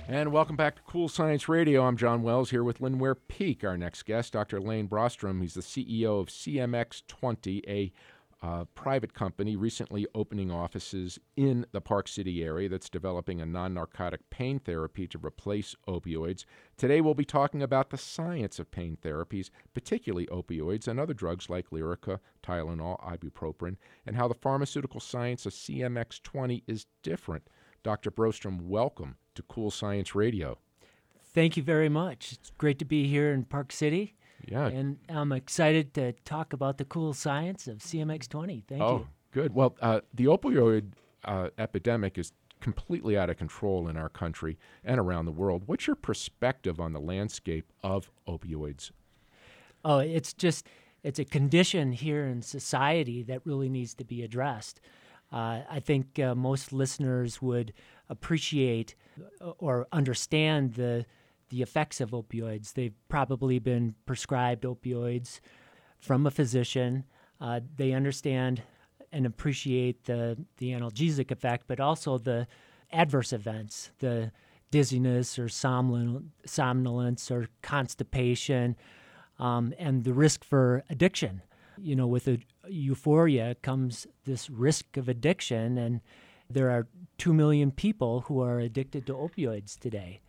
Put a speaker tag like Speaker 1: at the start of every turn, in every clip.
Speaker 1: And welcome back to Cool Science Radio. I'm John Wells here with Lynn Ware-Peak, our next guest, Dr. Lane Brostrom. He's the CEO of CMX20, a private company recently opening offices in the Park City area that's developing a non-narcotic pain therapy to replace opioids. Today we'll be talking about the science of pain therapies, particularly opioids and other drugs like Lyrica, Tylenol, ibuprofen, and how the pharmaceutical science of CMX20 is different. Dr. Brostrom, welcome to Cool Science Radio.
Speaker 2: Thank you very much. It's great to be here in Park City.
Speaker 1: Yeah.
Speaker 2: And I'm excited to talk about the cool science of CMX20. Thank you.
Speaker 1: Oh, good. Well, the opioid epidemic is completely out of control in our country and around the world. What's your perspective on the landscape of opioids?
Speaker 2: Oh, it's a condition here in society that really needs to be addressed. I think most listeners would appreciate or understand the effects of opioids. They've probably been prescribed opioids from a physician. They understand and appreciate the analgesic effect, but also the adverse events, the dizziness or somnolence or constipation, and the risk for addiction. You know, with euphoria comes this risk of addiction, and there are 2 million people who are addicted to opioids today.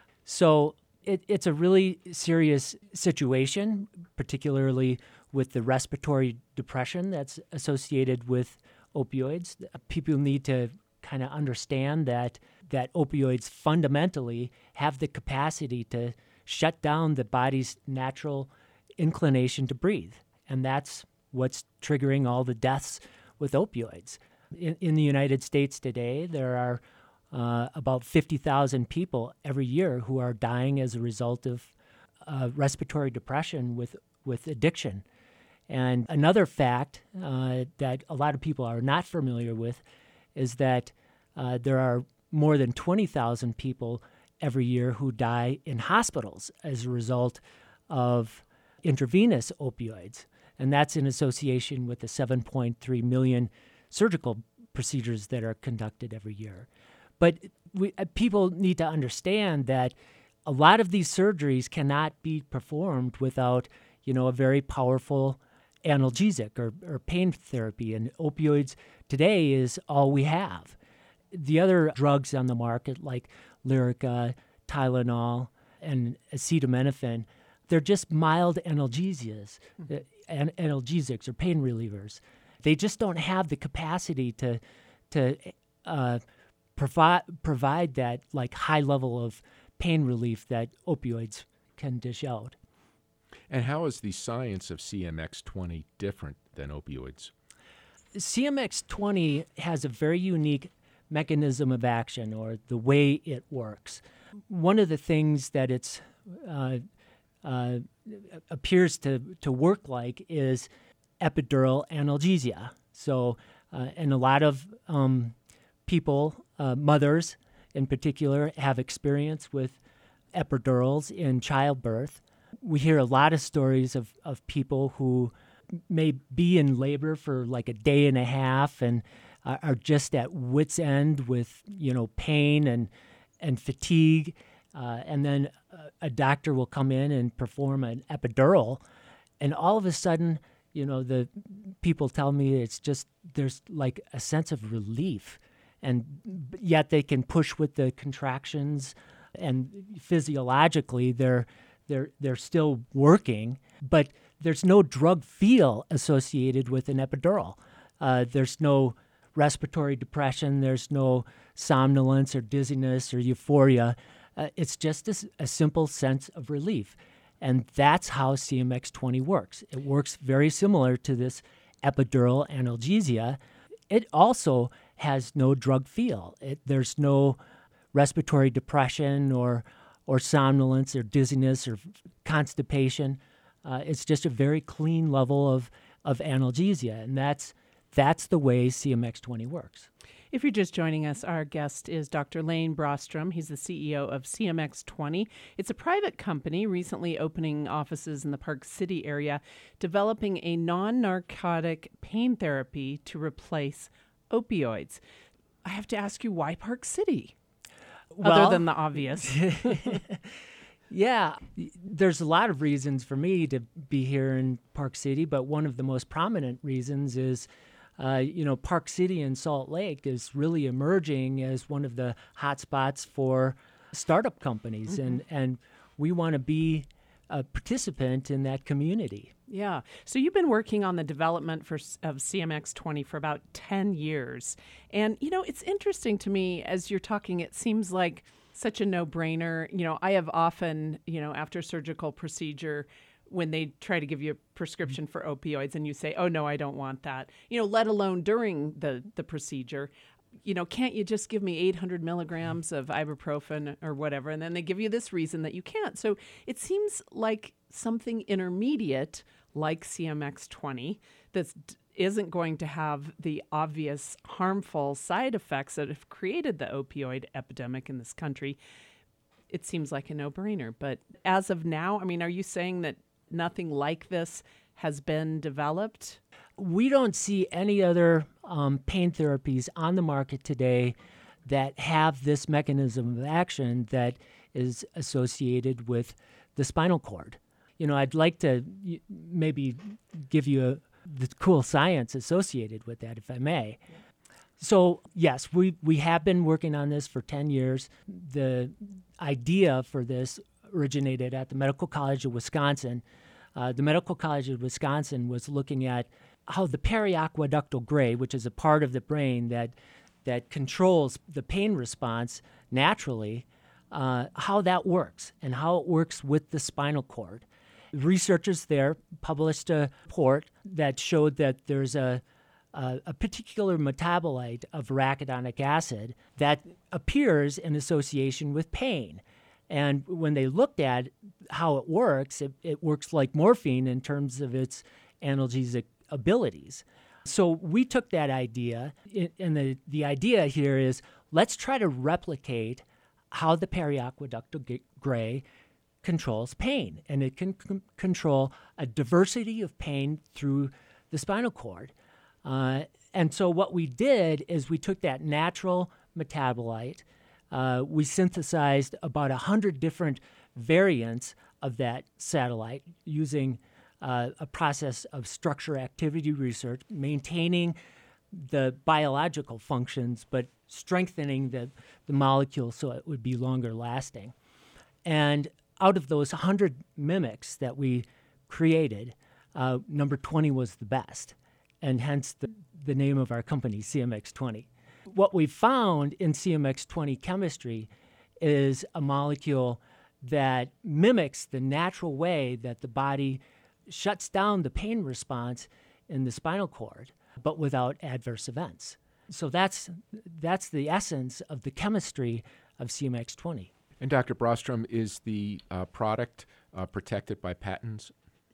Speaker 2: So it's a really serious situation, particularly with the respiratory depression that's associated with opioids. People need to kind of understand that opioids fundamentally have the capacity to shut down the body's natural inclination to breathe. And that's what's triggering all the deaths with opioids. In the United States today, there are about 50,000 people every year who are dying as a result of respiratory depression with addiction. And another fact that a lot of people are not familiar with is that there are more than 20,000 people every year who die in hospitals as a result of intravenous opioids. And that's in association with the 7.3 million surgical procedures that are conducted every year. But people need to understand that a lot of these surgeries cannot be performed without, a very powerful analgesic or pain therapy. And opioids today is all we have. The other drugs on the market, like Lyrica, Tylenol, and acetaminophen, they're just mild analgesics or pain relievers. They just don't have the capacity to provide that like high level of pain relief that opioids can dish out.
Speaker 1: And how is the science of CMX20 different than opioids?
Speaker 2: CMX20 has a very unique mechanism of action, or the way it works. One of the things that it's appears to work like is epidural analgesia. So, and a lot of people, mothers in particular, have experience with epidurals in childbirth. We hear a lot of stories of people who may be in labor for like a day and a half and are just at wit's end with, pain and fatigue. And then a doctor will come in and perform an epidural, and all of a sudden, the people tell me it's just there's like a sense of relief, and yet they can push with the contractions, and physiologically they're still working, but there's no drug feel associated with an epidural. There's no respiratory depression. There's no somnolence or dizziness or euphoria. It's just a simple sense of relief. And that's how CMX20 works. It works very similar to this epidural analgesia. It also has no drug feel. There's no respiratory depression or somnolence or dizziness or constipation. It's just a very clean level of analgesia, and that's the way CMX20 works.
Speaker 3: If you're just joining us, our guest is Dr. Lane Brostrom. He's the CEO of CMX20. It's a private company recently opening offices in the Park City area, developing a non-narcotic pain therapy to replace opioids. I have to ask you, why Park City? other than the obvious?
Speaker 2: Yeah, there's a lot of reasons for me to be here in Park City, but one of the most prominent reasons is, Park City and Salt Lake is really emerging as one of the hotspots for startup companies, and we want to be a participant in that community.
Speaker 3: Yeah. So you've been working on the development of CMX-20 for about 10 years. And, it's interesting to me as you're talking, it seems like such a no-brainer. I have often, after surgical procedure, when they try to give you a prescription for opioids and you say, oh, no, I don't want that, let alone during the procedure, can't you just give me 800 milligrams of ibuprofen or whatever? And then they give you this reason that you can't. So it seems like something intermediate like CMX-20 that isn't going to have the obvious harmful side effects that have created the opioid epidemic in this country. It seems like a no-brainer. But as of now, are you saying that nothing like this has been developed?
Speaker 2: We don't see any other pain therapies on the market today that have this mechanism of action that is associated with the spinal cord. I'd like to maybe give you the cool science associated with that, if I may. So, yes, we have been working on this for 10 years. The idea for this originated at the Medical College of Wisconsin. The Medical College of Wisconsin was looking at how the periaqueductal gray, which is a part of the brain that controls the pain response naturally, how that works and how it works with the spinal cord. Researchers there published a report that showed that there's a particular metabolite of arachidonic acid that appears in association with pain. And when they looked at how it works like morphine in terms of its analgesic abilities. So we took that idea, and the idea here is let's try to replicate how the periaqueductal gray controls pain, and it can control a diversity of pain through the spinal cord. And so what we did is we took that natural metabolite, we synthesized about 100 different variants of that satellite using a process of structure-activity research, maintaining the biological functions, but strengthening the molecule so it would be longer lasting. And out of those 100 mimics that we created, number 20 was the best, and hence the name of our company, CMX-20. What we found in CMX-20 chemistry is a molecule that mimics the natural way that the body shuts down the pain response in the spinal cord, but without adverse events. So that's the essence of the chemistry of CMX-20.
Speaker 1: And Dr. Brostrom, is the product protected by patents?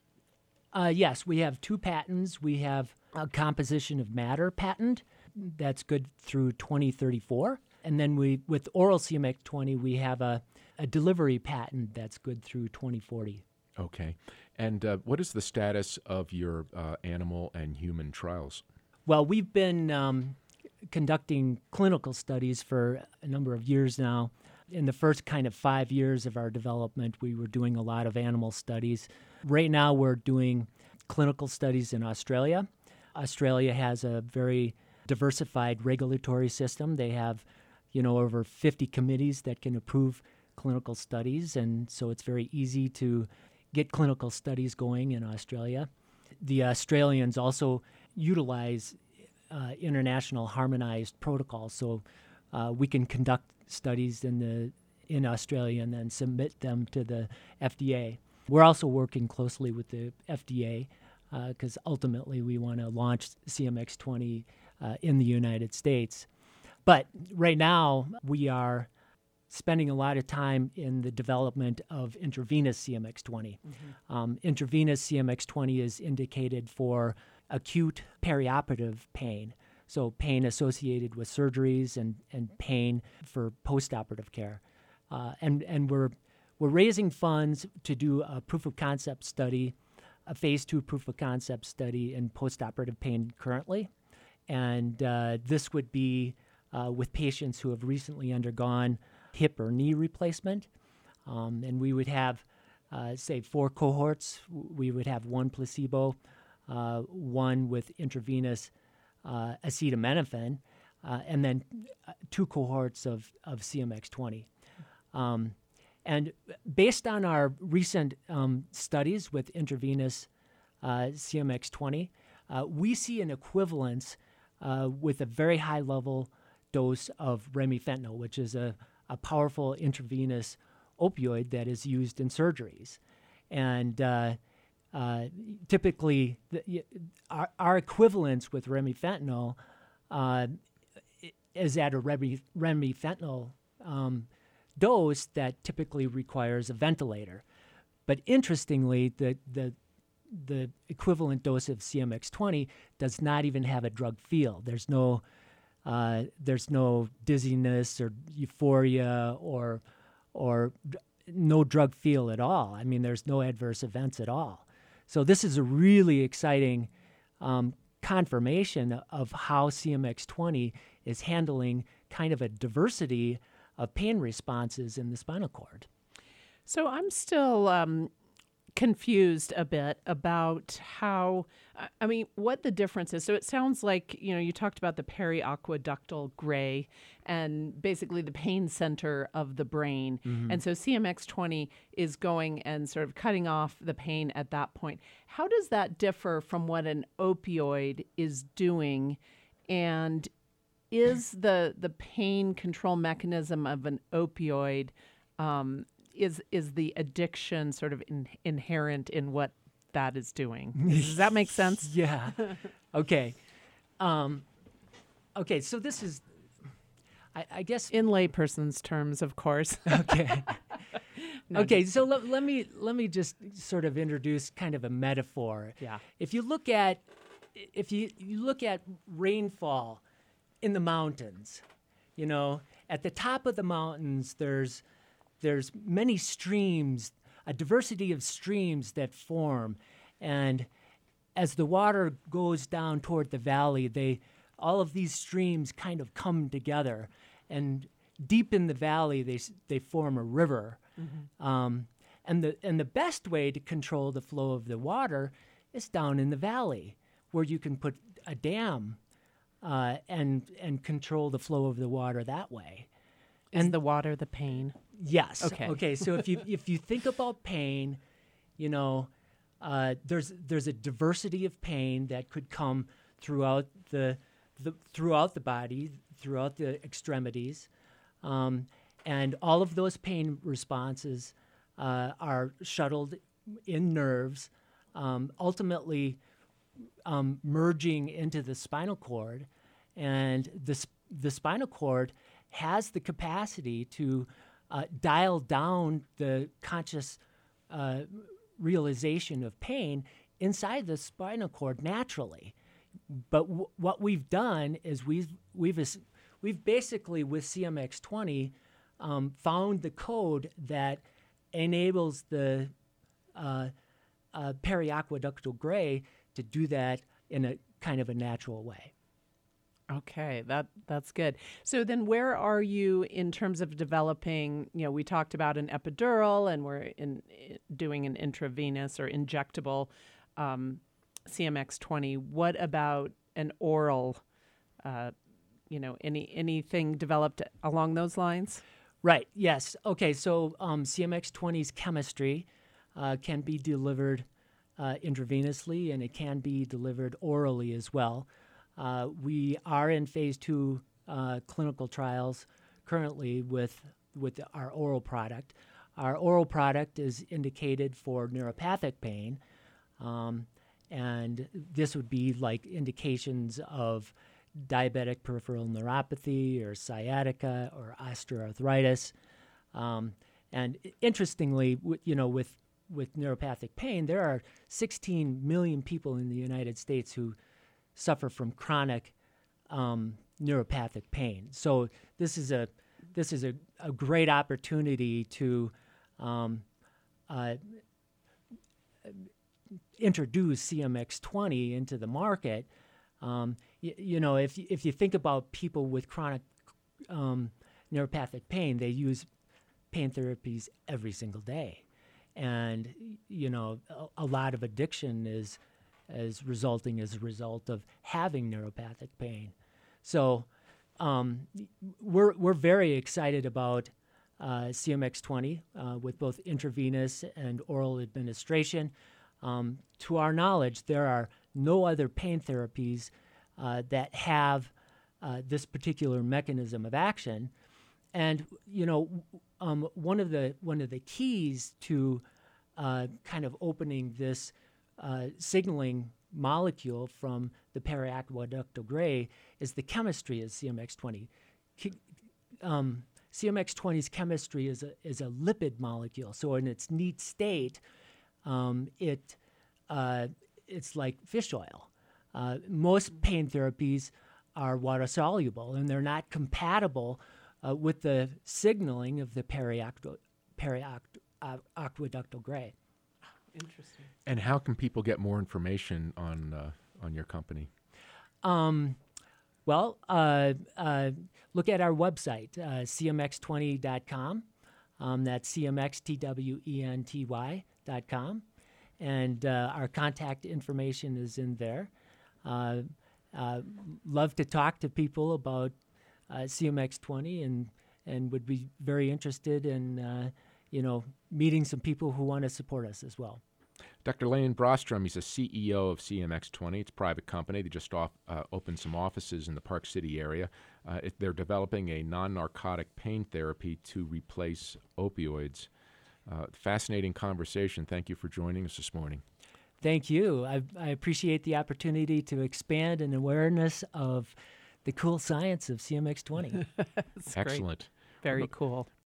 Speaker 2: Yes, we have 2 patents. We have a composition of matter patent that's good through 2034. And then with oral CMX-20, we have a delivery patent that's good through 2040.
Speaker 1: Okay. And what is the status of your animal and human trials?
Speaker 2: Well, we've been conducting clinical studies for a number of years now. In the first kind of 5 years of our development, we were doing a lot of animal studies. Right now, we're doing clinical studies in Australia. Australia has a very diversified regulatory system. They have, over 50 committees that can approve clinical studies, and so it's very easy to get clinical studies going in Australia. The Australians also utilize international harmonized protocols, so we can conduct studies in Australia and then submit them to the FDA. We're also working closely with the FDA because ultimately we want to launch CMX-20 in the United States. But right now we are spending a lot of time in the development of intravenous CMX-20. Intravenous CMX-20 is indicated for acute perioperative pain, so pain associated with surgeries and pain for postoperative care. And we're raising funds to do a proof of concept study, a phase 2 proof of concept study in postoperative pain currently. And this would be with patients who have recently undergone hip or knee replacement. And we would have, say, 4 cohorts. We would have 1 placebo, 1 with intravenous acetaminophen, and then 2 cohorts of CMX-20. And based on our recent studies with intravenous CMX-20, we see an equivalence with a very high level dose of remifentanil, which is a powerful intravenous opioid that is used in surgeries. And typically, our equivalence with remifentanil is at a remifentanil dose that typically requires a ventilator. But interestingly, the equivalent dose of CMX-20 does not even have a drug feel. There's no dizziness or euphoria or no drug feel at all. I mean, there's no adverse events at all. So this is a really exciting confirmation of how CMX-20 is handling kind of a diversity of pain responses in the spinal cord.
Speaker 3: So I'm still confused a bit about what the difference is. So it sounds like, you talked about the periaqueductal gray and basically the pain center of the brain. Mm-hmm. And so CMX-20 is going and sort of cutting off the pain at that point. How does that differ from what an opioid is doing? And is the pain control mechanism of an opioid, is the addiction sort of inherent in what that is doing? Does that make sense?
Speaker 2: Yeah. Okay. Okay. So this is, I guess,
Speaker 3: in layperson's terms, of course.
Speaker 2: Okay. Okay. So let me just sort of introduce kind of a metaphor.
Speaker 3: Yeah.
Speaker 2: If you look at rainfall in the mountains, at the top of the mountains, there's many streams, a diversity of streams that form. And as the water goes down toward the valley, all of these streams kind of come together. And deep in the valley, they form a river. Mm-hmm. And the best way to control the flow of the water is down in the valley, where you can put a dam and control the flow of the water that way.
Speaker 3: Is the water the pain?
Speaker 2: Yes.
Speaker 3: Okay.
Speaker 2: Okay. So if you think about pain, there's a diversity of pain that could come throughout the body, throughout the extremities, and all of those pain responses are shuttled in nerves, ultimately merging into the spinal cord, and the spinal cord has the capacity to dial down the conscious realization of pain inside the spinal cord naturally. But what we've done is we've basically with CMX-20 found the code that enables the periaqueductal gray to do that in a kind of a natural way.
Speaker 3: Okay, that's good. So then where are you in terms of developing, we talked about an epidural and we're doing an intravenous or injectable CMX-20. What about an oral, anything developed along those lines?
Speaker 2: Right, yes. Okay, so CMX-20's chemistry can be delivered intravenously, and it can be delivered orally as well. We are in phase 2 clinical trials currently with our oral product. Our oral product is indicated for neuropathic pain, and this would be like indications of diabetic peripheral neuropathy or sciatica or osteoarthritis. And interestingly, with neuropathic pain, there are 16 million people in the United States who suffer from chronic neuropathic pain. So this is a great opportunity to introduce CMX-20 into the market. If you think about people with chronic neuropathic pain, they use pain therapies every single day. And, a lot of addiction is resulting as a result of having neuropathic pain. So we're very excited about CMX-20 with both intravenous and oral administration. To our knowledge, there are no other pain therapies that have this particular mechanism of action. And one of the keys to kind of opening this signaling molecule from the periaqueductal gray is the chemistry of CMX-20. CMX-20's chemistry is a lipid molecule. So in its neat state, it's like fish oil. Most pain therapies are water soluble, and they're not compatible with the signaling of the periaqueductal gray.
Speaker 3: Interesting.
Speaker 1: And how can people get more information on your company?
Speaker 2: Look at our website, cmx20.com. That's cmxtwenty.com. And our contact information is in there. Love to talk to people about CMX-20 and would be very interested in, meeting some people who want to support us as well.
Speaker 1: Dr. Lane Brostrom, he's a CEO of CMX-20. It's a private company. They just opened some offices in the Park City area. They're developing a non-narcotic pain therapy to replace opioids. Fascinating conversation. Thank you for joining us this morning.
Speaker 2: Thank you. I appreciate the opportunity to expand an awareness of the cool science of CMX-20.
Speaker 3: That's
Speaker 1: Excellent.
Speaker 3: Great. Very cool.